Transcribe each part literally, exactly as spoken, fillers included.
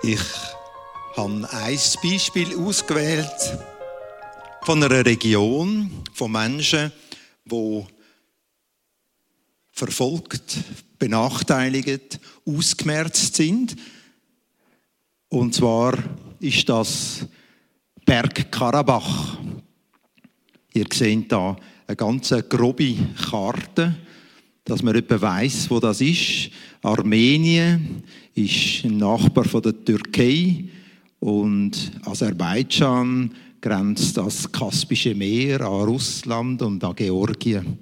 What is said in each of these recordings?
Ich habe ein Beispiel ausgewählt von einer Region, von Menschen, die verfolgt, benachteiligt, ausgemerzt sind. Und zwar ist das Bergkarabach. Ihr seht hier eine ganz grobe Karte, dass man etwa weiss, wo das ist. Armenien ist ein Nachbar von der Türkei und Aserbaidschan grenzt an das Kaspische Meer, an Russland und an Georgien.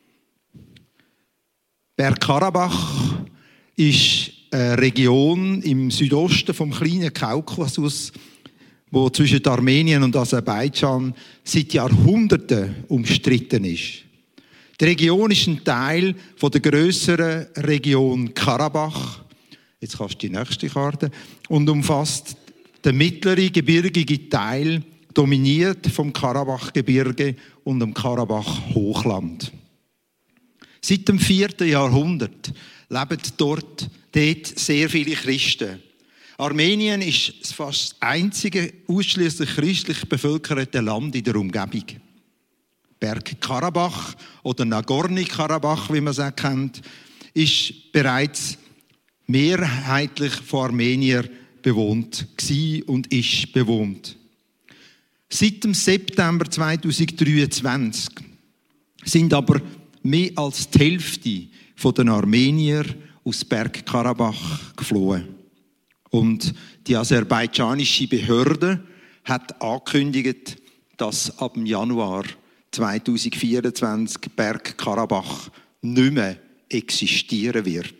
Bergkarabach ist eine Region im Südosten vom kleinen Kaukasus, wo zwischen Armenien und Aserbaidschan seit Jahrhunderten umstritten ist. Die Region ist ein Teil von der grösseren Region Karabach. Jetzt kannst du die nächste Karte. Und umfasst den mittleren gebirgigen Teil, dominiert vom Karabachgebirge und dem Karabach-Hochland. Seit dem vierten Jahrhundert leben dort, dort sehr viele Christen. Armenien ist fast das einzige ausschließlich christlich bevölkerte Land in der Umgebung. Bergkarabach oder Nagorny-Karabach, wie man es auch kennt, ist bereits mehrheitlich von Armeniern bewohnt gewesen und ist bewohnt. Seit dem September zweitausenddreiundzwanzig sind aber mehr als die Hälfte der Armenier aus Bergkarabach geflohen. Und die aserbaidschanische Behörde hat angekündigt, dass ab Januar zweitausendvierundzwanzig Bergkarabach nicht mehr existieren wird.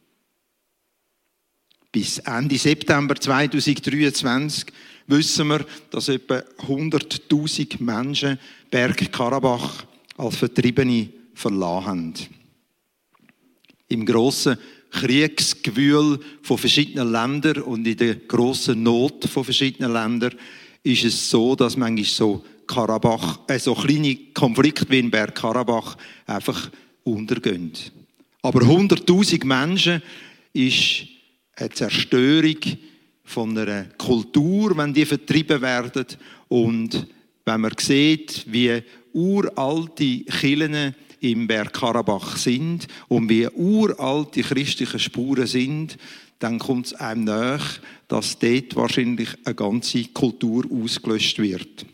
Bis Ende September zweitausenddreiundzwanzig wissen wir, dass etwa hunderttausend Menschen Bergkarabach als Vertriebene verlassen haben. Im grossen Kriegsgewühl von verschiedenen Ländern und in der grossen Not von verschiedenen Ländern ist es so, dass manchmal so Karabach, äh, so kleine Konflikte wie in Bergkarabach einfach untergehen. Aber hunderttausend Menschen ist eine Zerstörung von einer Kultur, wenn die vertrieben werden. Und wenn man sieht, wie uralte Kirchen im Bergkarabach sind und wie uralte christliche Spuren sind, dann kommt es einem nach, dass dort wahrscheinlich eine ganze Kultur ausgelöscht wird.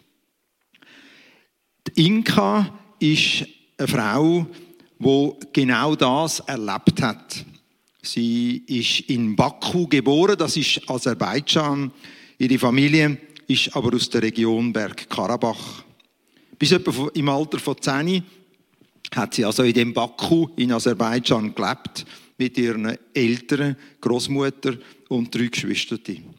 Die Inka ist eine Frau, die genau das erlebt hat. Sie ist in Baku geboren, das ist Aserbaidschan. Ihre Familie ist aber aus der Region Bergkarabach. Bis etwa im Alter von zehn hat sie also in dem Baku in Aserbaidschan gelebt, mit ihren Eltern, Großmutter und drei Geschwistern.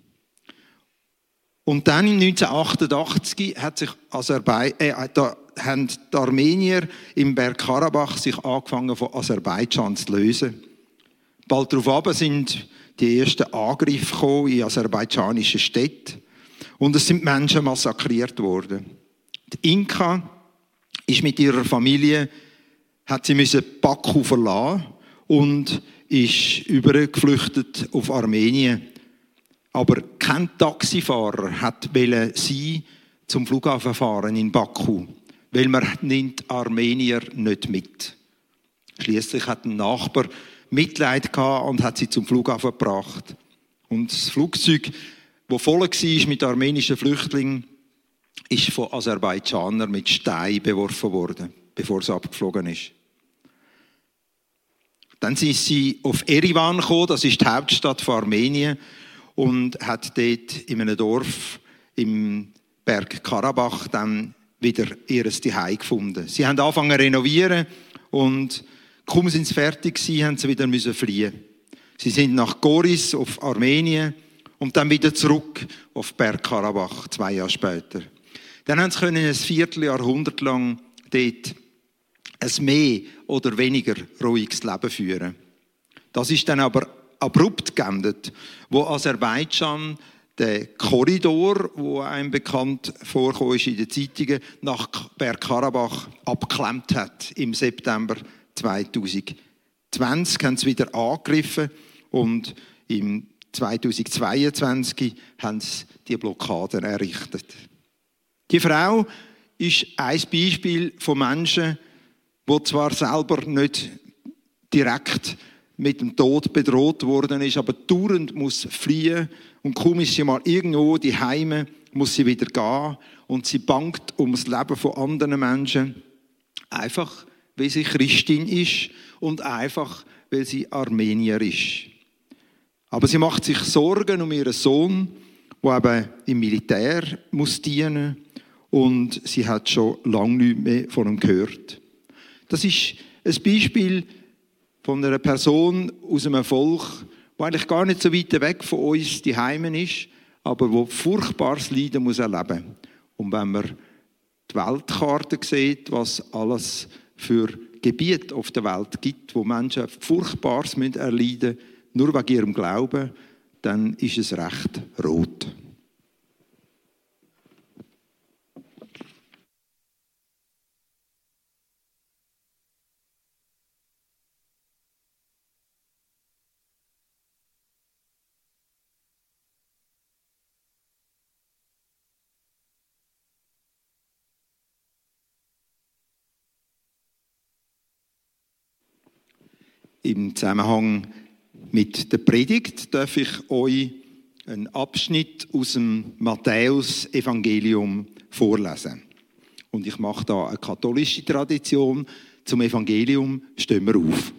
Und dann im neunzehnhundertachtundachtzig hat sich Aserbai- äh, da haben die Armenier im Bergkarabach sich angefangen von Aserbaidschan zu lösen. Bald darauf sind die ersten Angriffe gekommen in aserbaidschanische Städte und es sind Menschen massakriert worden. Die Inka ist mit ihrer Familie, hat sie müssen Baku verlassen und ist übergeflüchtet auf Armenien. Aber kein Taxifahrer hat sie zum Flughafen fahren in Baku, weil man nimmt Armenier nicht mit. Schließlich hat ein Nachbar Mitleid gehabt und hat sie zum Flughafen gebracht. Und das Flugzeug, das voll war mit armenischen Flüchtlingen, ist von Aserbaidschanern mit Steinen beworfen worden, bevor es abgeflogen ist. Dann ist sie auf Erivan gekommen, das ist die Hauptstadt von Armenien, und hat dort in einem Dorf im Bergkarabach dann wieder ihr Zuhause gefunden. Sie haben angefangen zu renovieren und kaum sind sie fertig gewesen, haben sie wieder müssen fliehen. Sie sind nach Goris auf Armenien und dann wieder zurück auf Bergkarabach, zwei Jahre später. Dann haben sie können ein Vierteljahrhundert lang dort ein mehr oder weniger ruhiges Leben führen. Das ist dann aber abrupt geendet, wo Aserbaidschan den Korridor, wo einem bekannt vorkam in den Zeitungen, nach Bergkarabach abgeklemmt hat im September zweitausendzwanzig haben sie wieder angegriffen und im zweitausendzweiundzwanzig haben sie die Blockaden errichtet. Die Frau ist ein Beispiel von Menschen, die zwar selber nicht direkt mit dem Tod bedroht worden ist, aber dauernd muss fliehen und kaum ist sie mal irgendwo die Heime, muss sie wieder gehen und sie bangt um das Leben von anderen Menschen, einfach weil sie Christin ist und einfach weil sie Armenier ist. Aber sie macht sich Sorgen um ihren Sohn, der eben im Militär muss dienen und sie hat schon lange nichts mehr von ihm gehört. Das ist ein Beispiel von einer Person aus einem Volk, die eigentlich gar nicht so weit weg von uns die Heimen ist, aber wo furchtbares Leiden muss erleben. Und wenn man die Weltkarte sieht, was alles für Gebiete auf der Welt gibt, wo Menschen Furchtbares erleiden müssen, nur wegen ihrem Glauben, dann ist es recht rot. Im Zusammenhang mit der Predigt darf ich euch einen Abschnitt aus dem Matthäus-Evangelium vorlesen. Und ich mache da eine katholische Tradition. Zum Evangelium stehen wir auf.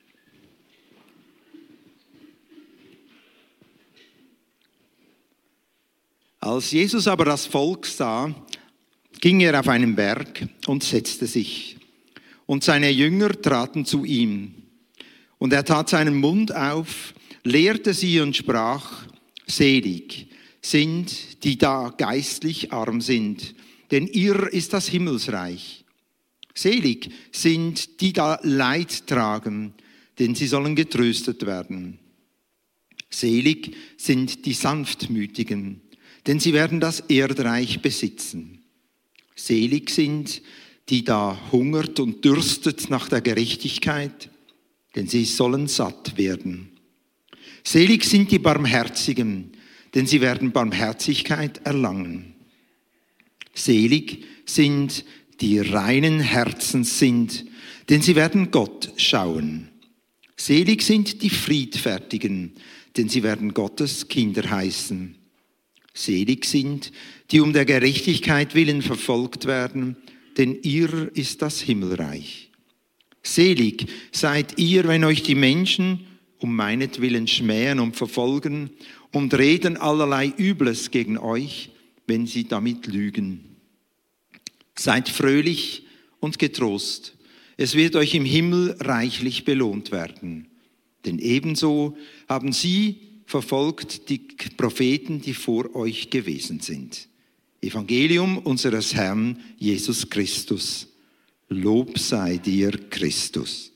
Als Jesus aber das Volk sah, ging er auf einen Berg und setzte sich. Und seine Jünger traten zu ihm. Und er tat seinen Mund auf, lehrte sie und sprach: Selig sind, die da geistlich arm sind, denn ihr ist das Himmelsreich. Selig sind, die da Leid tragen, denn sie sollen getröstet werden. Selig sind die Sanftmütigen, denn sie werden das Erdreich besitzen. Selig sind, die da hungert und dürstet nach der Gerechtigkeit, denn sie sollen satt werden. Selig sind die Barmherzigen, denn sie werden Barmherzigkeit erlangen. Selig sind die reinen Herzens sind, denn sie werden Gott schauen. Selig sind die Friedfertigen, denn sie werden Gottes Kinder heißen. Selig sind, die um der Gerechtigkeit willen verfolgt werden, denn ihr ist das Himmelreich. Selig seid ihr, wenn euch die Menschen um meinetwillen schmähen und verfolgen und reden allerlei Übles gegen euch, wenn sie damit lügen. Seid fröhlich und getrost, es wird euch im Himmel reichlich belohnt werden. Denn ebenso haben sie verfolgt die Propheten, die vor euch gewesen sind. Evangelium unseres Herrn Jesus Christus. Lob sei dir, Christus.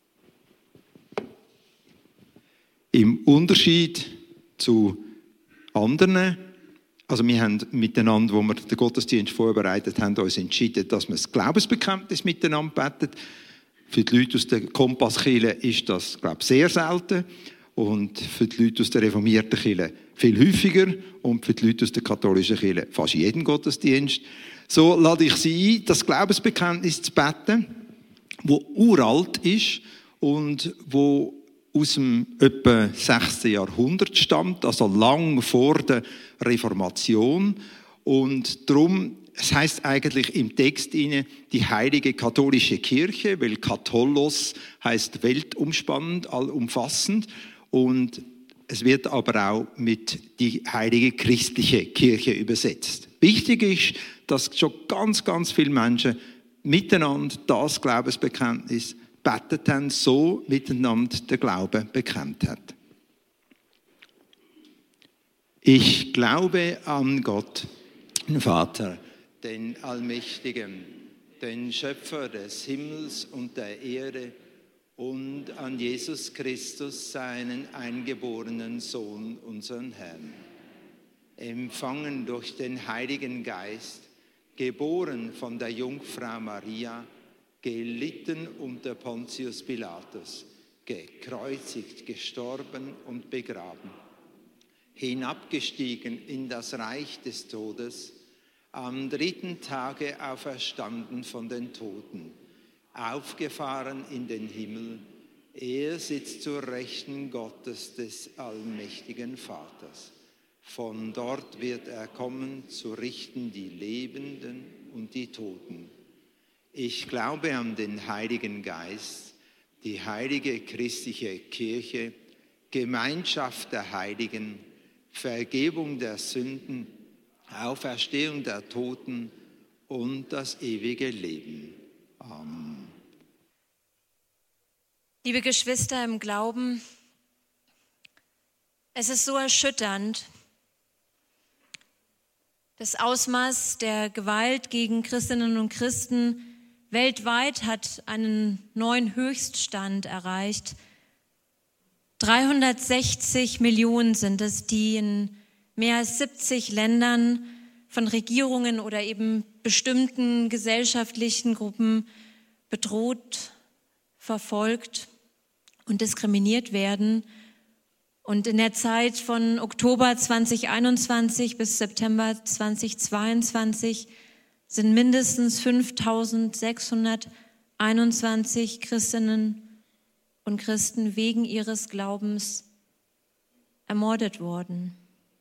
Im Unterschied zu anderen, also wir haben miteinander, wo wir den Gottesdienst vorbereitet haben, uns entschieden, dass wir das Glaubensbekenntnis miteinander beten. Für die Leute aus der Kompasskirche ist das, glaube ich, sehr selten. Und für die Leute aus der reformierten Kirche viel häufiger. Und für die Leute aus der katholischen Kirche fast jeden Gottesdienst. So lade ich Sie ein, das Glaubensbekenntnis zu beten, das uralt ist und wo aus dem etwa sechsten Jahrhundert stammt, also lang vor der Reformation. Und darum, es heisst eigentlich im Text inne die heilige katholische Kirche, weil Katholos heisst weltumspannend, allumfassend. Und es wird aber auch mit die heilige christliche Kirche übersetzt. Wichtig ist, dass schon ganz, ganz viele Menschen miteinander das Glaubensbekenntnis betet haben, so miteinander den Glauben bekennt hat. Ich glaube an Gott, den Vater, den Allmächtigen, den Schöpfer des Himmels und der Erde, und an Jesus Christus, seinen eingeborenen Sohn, unseren Herrn, empfangen durch den Heiligen Geist, geboren von der Jungfrau Maria, gelitten unter Pontius Pilatus, gekreuzigt, gestorben und begraben, hinabgestiegen in das Reich des Todes, am dritten Tage auferstanden von den Toten, aufgefahren in den Himmel, er sitzt zur Rechten Gottes des allmächtigen Vaters. Von dort wird er kommen, zu richten die Lebenden und die Toten. Ich glaube an den Heiligen Geist, die heilige christliche Kirche, Gemeinschaft der Heiligen, Vergebung der Sünden, Auferstehung der Toten und das ewige Leben. Amen. Liebe Geschwister im Glauben, es ist so erschütternd. Das Ausmaß der Gewalt gegen Christinnen und Christen weltweit hat einen neuen Höchststand erreicht. dreihundertsechzig Millionen sind es, die in mehr als siebzig Ländern von Regierungen oder eben bestimmten gesellschaftlichen Gruppen bedroht, verfolgt und diskriminiert werden. Und in der Zeit von Oktober zweitausendeinundzwanzig bis September zweitausendzweiundzwanzig sind mindestens fünftausendsechshunderteinundzwanzig Christinnen und Christen wegen ihres Glaubens ermordet worden.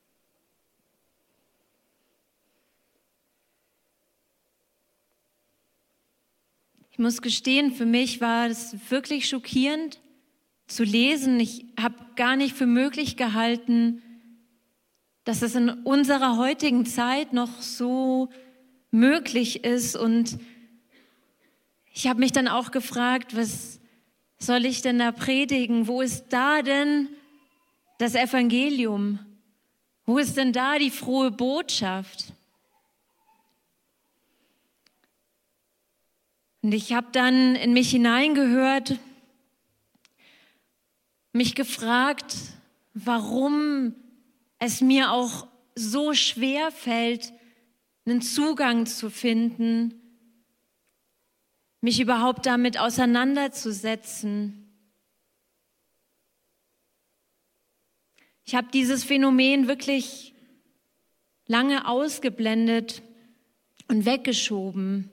Ich muss gestehen, für mich war es wirklich schockierend zu lesen. Ich habe gar nicht für möglich gehalten, dass es in unserer heutigen Zeit noch so möglich ist. Und ich habe mich dann auch gefragt, was soll ich denn da predigen? Wo ist da denn das Evangelium? Wo ist denn da die frohe Botschaft? Und ich habe dann in mich hineingehört, mich gefragt, warum es mir auch so schwer fällt, einen Zugang zu finden, mich überhaupt damit auseinanderzusetzen. Ich habe dieses Phänomen wirklich lange ausgeblendet und weggeschoben.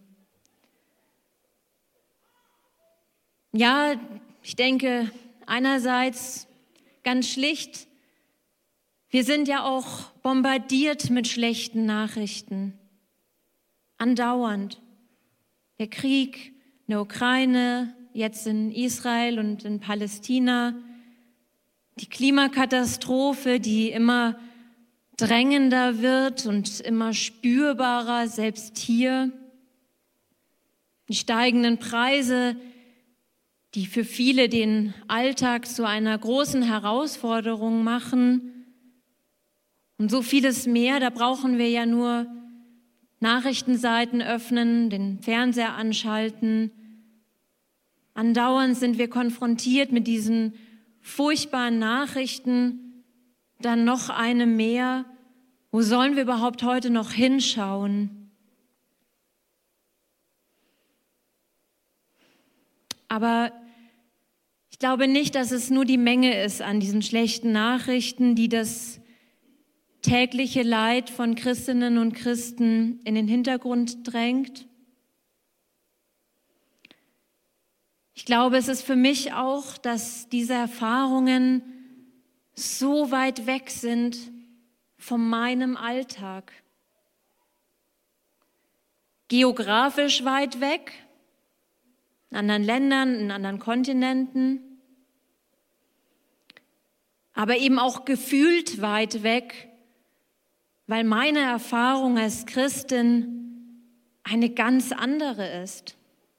Ja, ich denke, einerseits ganz schlicht, wir sind ja auch bombardiert mit schlechten Nachrichten, andauernd. Der Krieg in der Ukraine, jetzt in Israel und in Palästina, die Klimakatastrophe, die immer drängender wird und immer spürbarer, selbst hier, die steigenden Preise, die für viele den Alltag zu einer großen Herausforderung machen. Und so vieles mehr, da brauchen wir ja nur Nachrichtenseiten öffnen, den Fernseher anschalten. Andauernd sind wir konfrontiert mit diesen furchtbaren Nachrichten, dann noch eine mehr. Wo sollen wir überhaupt heute noch hinschauen? Aber ich glaube nicht, dass es nur die Menge ist an diesen schlechten Nachrichten, die das tägliche Leid von Christinnen und Christen in den Hintergrund drängt. Ich glaube, es ist für mich auch, dass diese Erfahrungen so weit weg sind von meinem Alltag. Geografisch weit weg, in anderen Ländern, in anderen Kontinenten, aber eben auch gefühlt weit weg, weil meine Erfahrung als Christin eine ganz andere ist.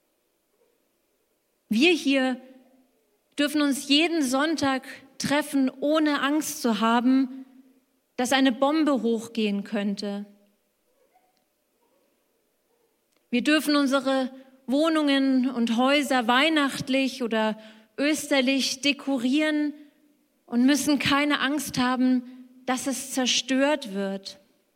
Wir hier dürfen uns jeden Sonntag treffen, ohne Angst zu haben, dass eine Bombe hochgehen könnte. Wir dürfen unsere Wohnungen und Häuser weihnachtlich oder österlich dekorieren und müssen keine Angst haben, dass es zerstört wird.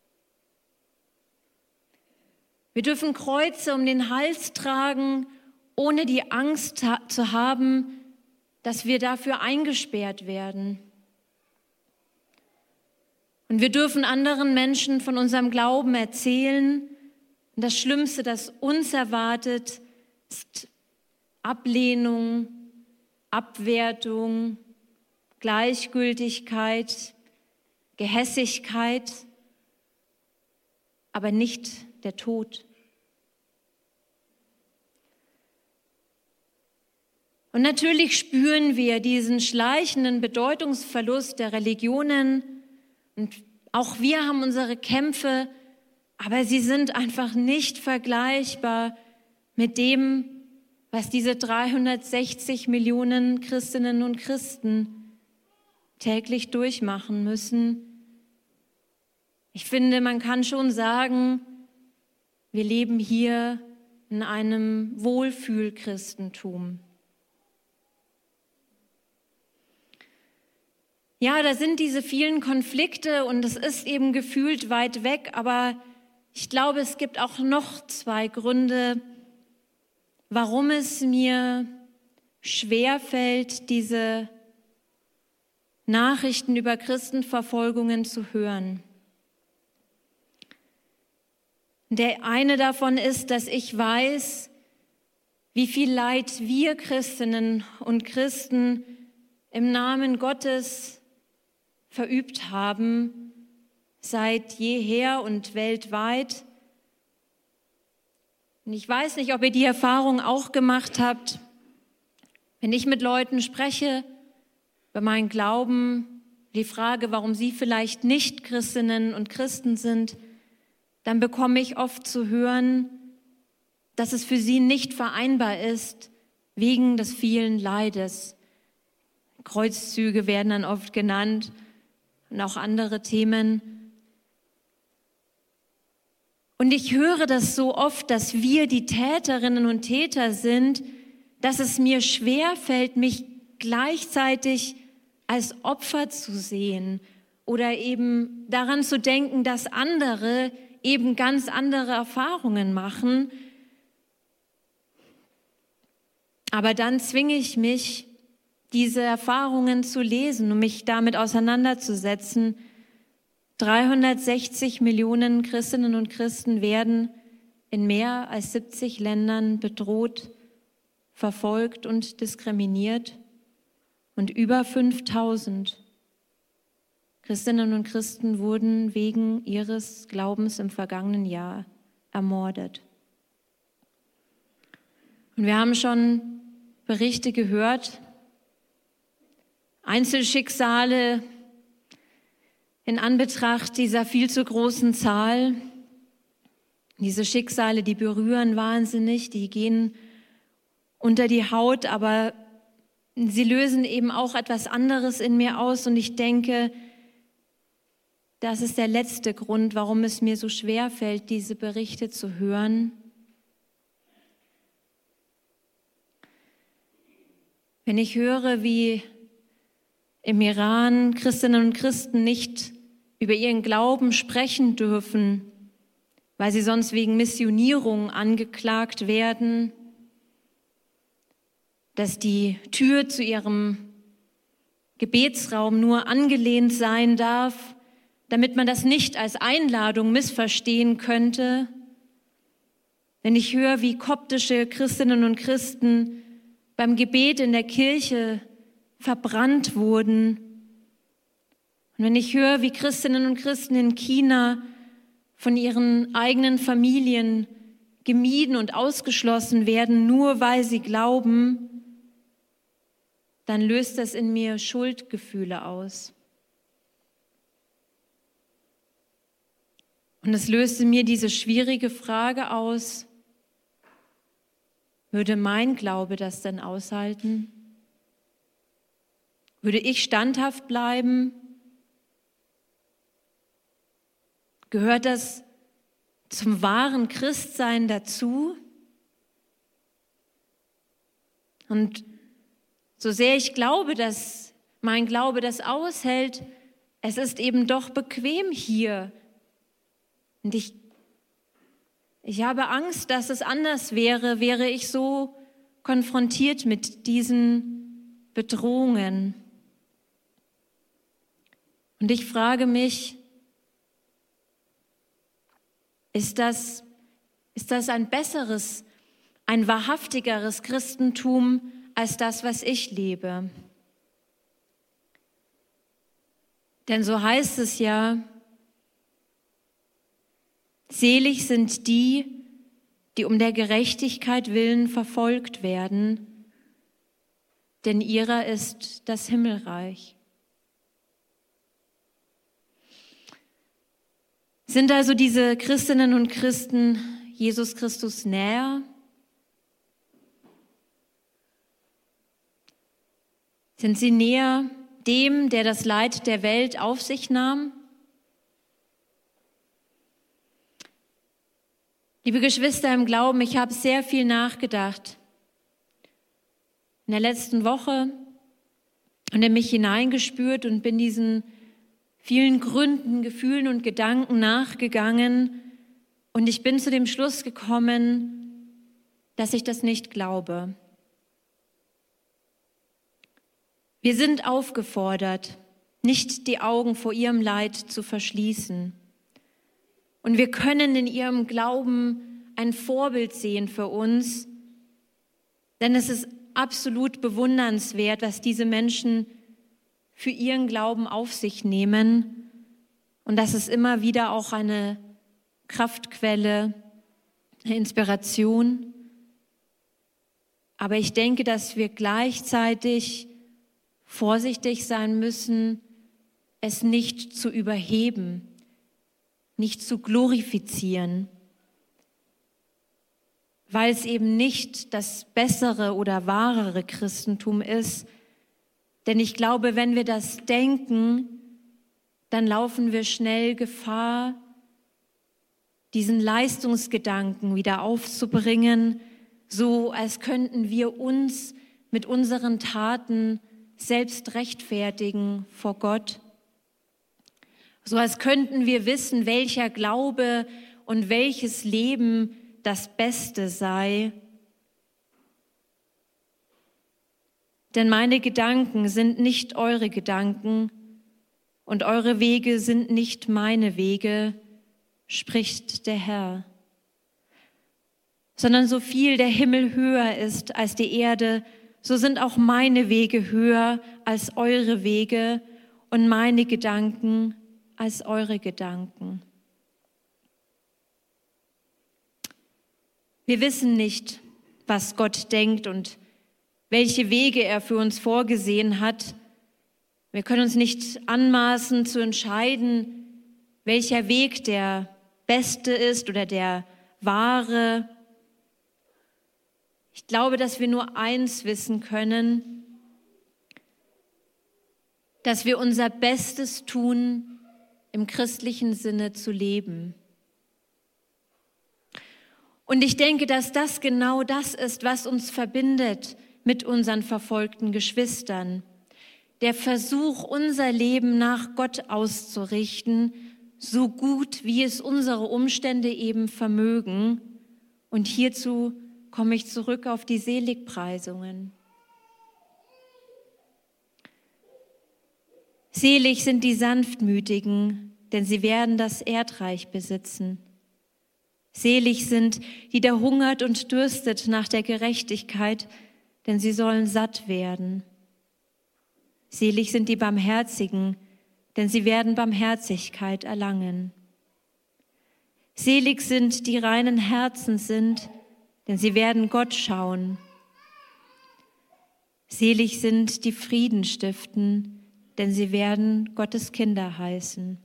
Wir dürfen Kreuze um den Hals tragen, ohne die Angst ha- zu haben, dass wir dafür eingesperrt werden. Und wir dürfen anderen Menschen von unserem Glauben erzählen. Und das Schlimmste, das uns erwartet, ist Ablehnung, Abwertung, Gleichgültigkeit, Gehässigkeit, aber nicht der Tod. Und natürlich spüren wir diesen schleichenden Bedeutungsverlust der Religionen und auch wir haben unsere Kämpfe, aber sie sind einfach nicht vergleichbar mit dem, was diese dreihundertsechzig Millionen Christinnen und Christen täglich durchmachen müssen. Ich finde, man kann schon sagen, wir leben hier in einem Wohlfühlchristentum. Ja, da sind diese vielen Konflikte und es ist eben gefühlt weit weg, aber ich glaube, es gibt auch noch zwei Gründe, warum es mir schwerfällt, diese Nachrichten über Christenverfolgungen zu hören. Der eine davon ist, dass ich weiß, wie viel Leid wir Christinnen und Christen im Namen Gottes verübt haben, seit jeher und weltweit. Und ich weiß nicht, ob ihr die Erfahrung auch gemacht habt, wenn ich mit Leuten spreche über meinen Glauben, die Frage, warum sie vielleicht nicht Christinnen und Christen sind, dann bekomme ich oft zu hören, dass es für sie nicht vereinbar ist, wegen des vielen Leides. Kreuzzüge werden dann oft genannt und auch andere Themen. Und ich höre das so oft, dass wir die Täterinnen und Täter sind, dass es mir schwerfällt, mich gleichzeitig als Opfer zu sehen oder eben daran zu denken, dass andere eben ganz andere Erfahrungen machen. Aber dann zwinge ich mich, diese Erfahrungen zu lesen und mich damit auseinanderzusetzen. dreihundertsechzig Millionen Christinnen und Christen werden in mehr als siebzig Ländern bedroht, verfolgt und diskriminiert. Und über fünftausend Christinnen und Christen wurden wegen ihres Glaubens im vergangenen Jahr ermordet. Und wir haben schon Berichte gehört, Einzelschicksale in Anbetracht dieser viel zu großen Zahl. Diese Schicksale, die berühren wahnsinnig, die gehen unter die Haut, aber sie lösen eben auch etwas anderes in mir aus. Und ich denke, das ist der letzte Grund, warum es mir so schwer fällt, diese Berichte zu hören. Wenn ich höre, wie im Iran Christinnen und Christen nicht über ihren Glauben sprechen dürfen, weil sie sonst wegen Missionierung angeklagt werden, dass die Tür zu ihrem Gebetsraum nur angelehnt sein darf, damit man das nicht als Einladung missverstehen könnte. Wenn ich höre, wie koptische Christinnen und Christen beim Gebet in der Kirche verbrannt wurden. Und wenn ich höre, wie Christinnen und Christen in China von ihren eigenen Familien gemieden und ausgeschlossen werden, nur weil sie glauben, dann löst das in mir Schuldgefühle aus. Und es löste mir diese schwierige Frage aus: Würde mein Glaube das denn aushalten? Würde ich standhaft bleiben? Gehört das zum wahren Christsein dazu? Und so sehr ich glaube, dass mein Glaube das aushält, es ist eben doch bequem hier. Und ich, ich habe Angst, dass es anders wäre, wäre ich so konfrontiert mit diesen Bedrohungen. Und ich frage mich, Ist das, ist das ein besseres, ein wahrhaftigeres Christentum als das, was ich lebe? Denn so heißt es ja, selig sind die, die um der Gerechtigkeit willen verfolgt werden, denn ihrer ist das Himmelreich. Sind also diese Christinnen und Christen Jesus Christus näher? Sind sie näher dem, der das Leid der Welt auf sich nahm? Liebe Geschwister im Glauben, ich habe sehr viel nachgedacht in der letzten Woche und in mich hineingespürt und bin diesen vielen Gründen, Gefühlen und Gedanken nachgegangen und ich bin zu dem Schluss gekommen, dass ich das nicht glaube. Wir sind aufgefordert, nicht die Augen vor ihrem Leid zu verschließen. Und wir können in ihrem Glauben ein Vorbild sehen für uns, denn es ist absolut bewundernswert, was diese Menschen für ihren Glauben auf sich nehmen. Und das ist immer wieder auch eine Kraftquelle, eine Inspiration. Aber ich denke, dass wir gleichzeitig vorsichtig sein müssen, es nicht zu überheben, nicht zu glorifizieren, weil es eben nicht das bessere oder wahrere Christentum ist. Denn ich glaube, wenn wir das denken, dann laufen wir schnell Gefahr, diesen Leistungsgedanken wieder aufzubringen, so als könnten wir uns mit unseren Taten selbst rechtfertigen vor Gott. So als könnten wir wissen, welcher Glaube und welches Leben das Beste sei. Denn meine Gedanken sind nicht eure Gedanken und eure Wege sind nicht meine Wege, spricht der Herr. Sondern so viel der Himmel höher ist als die Erde, so sind auch meine Wege höher als eure Wege und meine Gedanken als eure Gedanken. Wir wissen nicht, was Gott denkt und welche Wege er für uns vorgesehen hat. Wir können uns nicht anmaßen zu entscheiden, welcher Weg der beste ist oder der wahre. Ich glaube, dass wir nur eins wissen können, dass wir unser Bestes tun, im christlichen Sinne zu leben. Und ich denke, dass das genau das ist, was uns verbindet mit unseren verfolgten Geschwistern. Der Versuch, unser Leben nach Gott auszurichten, so gut wie es unsere Umstände eben vermögen. Und hierzu komme ich zurück auf die Seligpreisungen. Selig sind die Sanftmütigen, denn sie werden das Erdreich besitzen. Selig sind, die da hungert und dürstet nach der Gerechtigkeit, denn sie sollen satt werden. Selig sind die Barmherzigen, denn sie werden Barmherzigkeit erlangen. Selig sind, die reinen Herzens sind, denn sie werden Gott schauen. Selig sind, die Frieden stiften, denn sie werden Gottes Kinder heißen.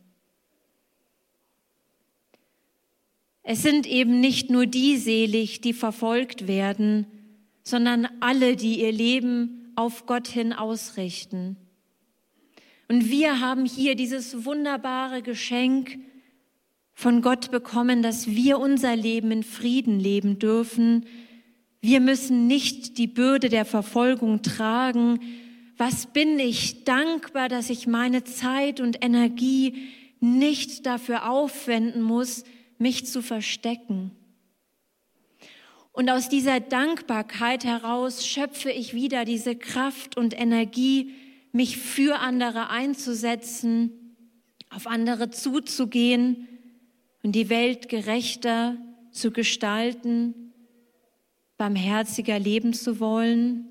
Es sind eben nicht nur die selig, die verfolgt werden, sondern alle, die ihr Leben auf Gott hin ausrichten. Und wir haben hier dieses wunderbare Geschenk von Gott bekommen, dass wir unser Leben in Frieden leben dürfen. Wir müssen nicht die Bürde der Verfolgung tragen. Was bin ich dankbar, dass ich meine Zeit und Energie nicht dafür aufwenden muss, mich zu verstecken. Und aus dieser Dankbarkeit heraus schöpfe ich wieder diese Kraft und Energie, mich für andere einzusetzen, auf andere zuzugehen, und die Welt gerechter zu gestalten, barmherziger leben zu wollen.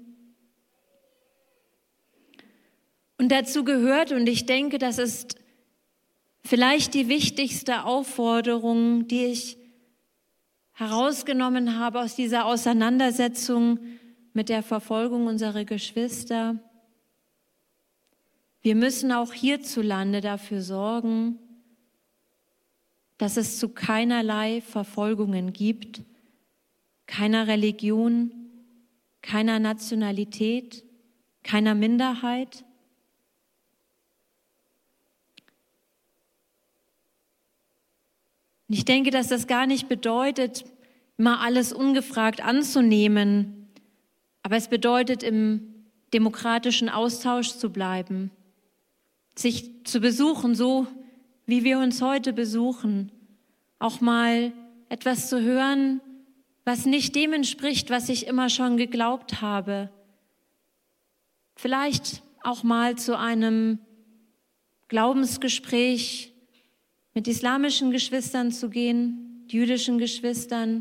Und dazu gehört, und ich denke, das ist vielleicht die wichtigste Aufforderung, die ich herausgenommen habe aus dieser Auseinandersetzung mit der Verfolgung unserer Geschwister. Wir müssen auch hierzulande dafür sorgen, dass es zu keinerlei Verfolgungen gibt, keiner Religion, keiner Nationalität, keiner Minderheit. Und ich denke, dass das gar nicht bedeutet, immer alles ungefragt anzunehmen, aber es bedeutet, im demokratischen Austausch zu bleiben, sich zu besuchen, so wie wir uns heute besuchen, auch mal etwas zu hören, was nicht dem entspricht, was ich immer schon geglaubt habe. Vielleicht auch mal zu einem Glaubensgespräch mit islamischen Geschwistern zu gehen, jüdischen Geschwistern,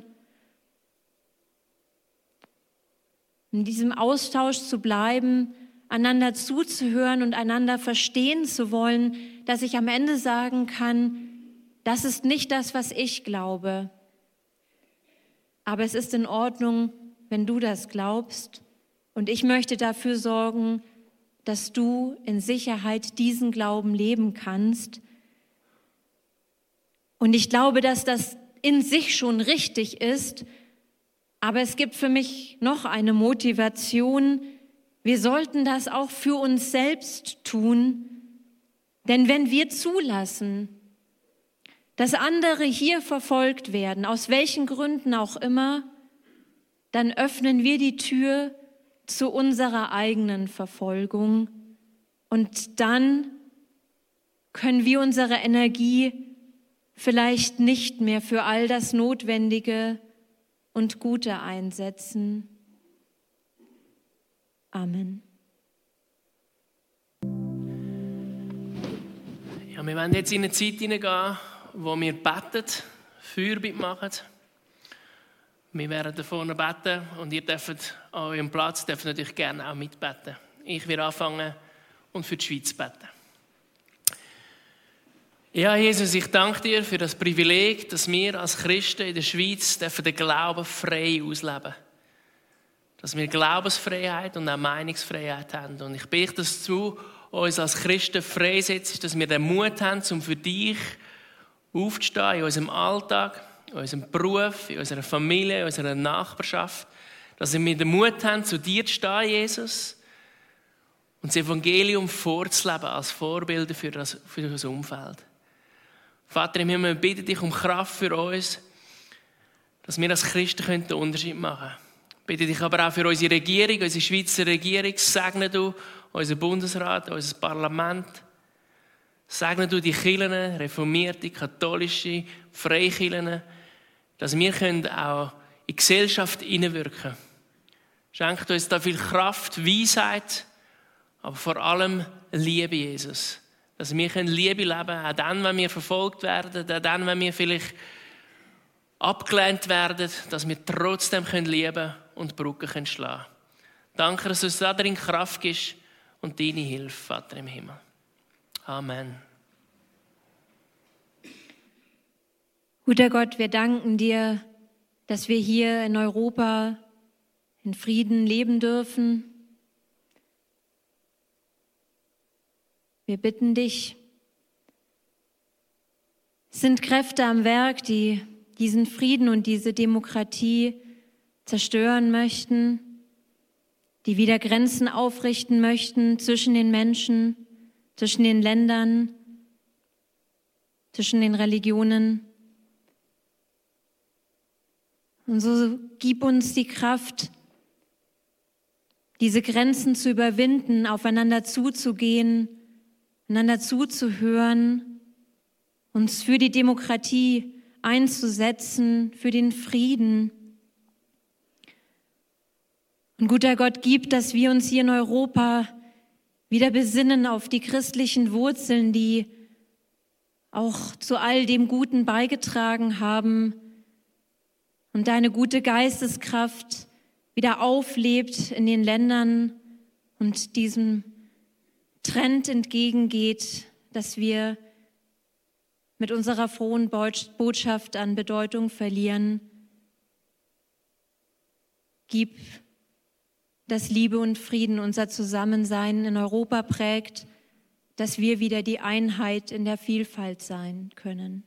in diesem Austausch zu bleiben, einander zuzuhören und einander verstehen zu wollen, dass ich am Ende sagen kann, das ist nicht das, was ich glaube. Aber es ist in Ordnung, wenn du das glaubst. Und ich möchte dafür sorgen, dass du in Sicherheit diesen Glauben leben kannst. Und ich glaube, dass das in sich schon richtig ist. Aber es gibt für mich noch eine Motivation. Wir sollten das auch für uns selbst tun. Denn wenn wir zulassen, dass andere hier verfolgt werden, aus welchen Gründen auch immer, dann öffnen wir die Tür zu unserer eigenen Verfolgung. Und dann können wir unsere Energie vielleicht nicht mehr für all das Notwendige und Gute einsetzen. Amen. Ja, wir werden jetzt in eine Zeit hineingehen, wo wir beten, Fürbitte machen. Wir werden da vorne beten und ihr dürft an eurem Platz dürft natürlich gerne auch mitbeten. Ich werde anfangen und für die Schweiz beten. Ja, Jesus, ich danke dir für das Privileg, dass wir als Christen in der Schweiz dürfen den Glauben frei ausleben dürfen. Dass wir Glaubensfreiheit und auch Meinungsfreiheit haben. Und ich bitte, dass du uns als Christen freisetzt, dass wir den Mut haben, um für dich aufzustehen in unserem Alltag, in unserem Beruf, in unserer Familie, in unserer Nachbarschaft. Dass wir den Mut haben, zu dir zu stehen, Jesus, und das Evangelium vorzuleben als Vorbilder für das, für das Umfeld. Vater im Himmel, wir bitten dich um Kraft für uns, dass wir als Christen den Unterschied machen können. Ich bitte dich aber auch für unsere Regierung, unsere Schweizer Regierung, segne du unseren Bundesrat, unser Parlament. Segne du die Kirchen, reformierte, katholische, Freikirchen, dass wir auch in die Gesellschaft hineinwirken können. Schenkt uns da viel Kraft, Weisheit, aber vor allem Liebe, Jesus. Dass wir Liebe leben können, auch dann, wenn wir verfolgt werden, auch dann, wenn wir vielleicht abgelehnt werden, dass wir trotzdem lieben können und Brücken schlagen können. Danke, dass du uns darin Kraft gibst und deine Hilfe, Vater im Himmel. Amen. Guter Gott, wir danken dir, dass wir hier in Europa in Frieden leben dürfen. Wir bitten dich, es sind Kräfte am Werk, die diesen Frieden und diese Demokratie zerstören möchten, die wieder Grenzen aufrichten möchten zwischen den Menschen, zwischen den Ländern, zwischen den Religionen. Und so gib uns die Kraft, diese Grenzen zu überwinden, aufeinander zuzugehen, einander zuzuhören, uns für die Demokratie einzusetzen, für den Frieden. Und guter Gott, gib, dass wir uns hier in Europa wieder besinnen auf die christlichen Wurzeln, die auch zu all dem Guten beigetragen haben und deine gute Geisteskraft wieder auflebt in den Ländern und diesem Trend entgegengeht, dass wir mit unserer frohen Botschaft an Bedeutung verlieren. Gib, dass Liebe und Frieden unser Zusammensein in Europa prägt, dass wir wieder die Einheit in der Vielfalt sein können.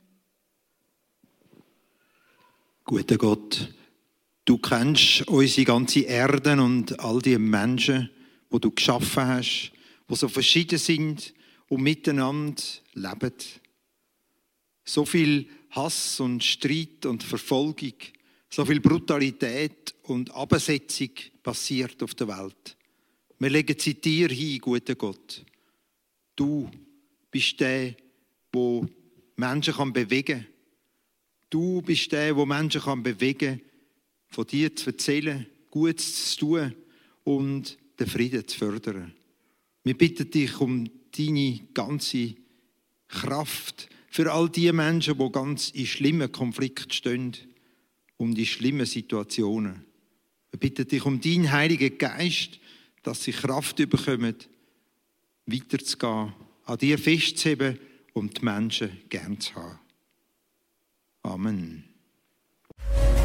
Guter Gott, du kennst unsere ganze Erde und all die Menschen, die du geschaffen hast, die so verschieden sind und miteinander leben. So viel Hass und Streit und Verfolgung, so viel Brutalität und Absetzung passiert auf der Welt. Wir legen sie dir hin, guter Gott. Du bist der, der Menschen kann bewegen kann. Du bist der, der Menschen kann bewegen kann, von dir zu erzählen, Gutes zu tun und den Frieden zu fördern. Wir bitten dich um deine ganze Kraft für all die Menschen, die ganz in schlimmen Konflikten stehen, um die schlimmen Situationen. Wir bitten dich um deinen Heiligen Geist, dass sie Kraft bekommen, weiterzugehen, an dir festzuheben und die Menschen gern zu haben. Amen.